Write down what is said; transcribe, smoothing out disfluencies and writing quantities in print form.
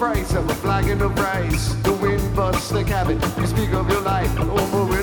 freight of a flag in the race. The wind busts the cabin. You speak of your life, almost